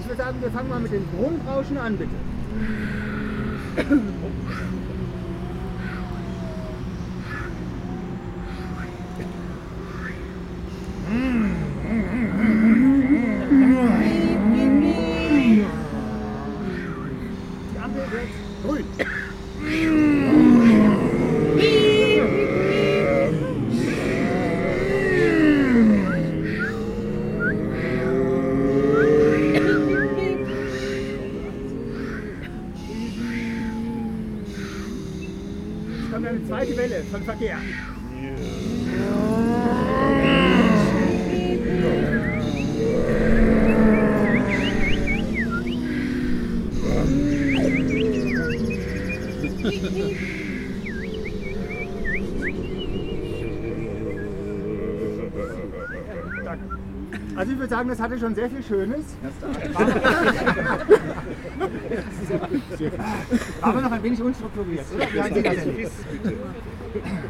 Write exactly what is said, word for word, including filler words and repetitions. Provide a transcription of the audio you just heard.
würde sagen, wir fangen mal mit dem Grundrauschen an, bitte. Die Ampel wird grün. Jetzt kommt eine zweite Welle von Verkehr. Also ich würde sagen, das hatte schon sehr viel Schönes. War aber noch ein wenig unstrukturiert, oder? Wie halten Sie das denn?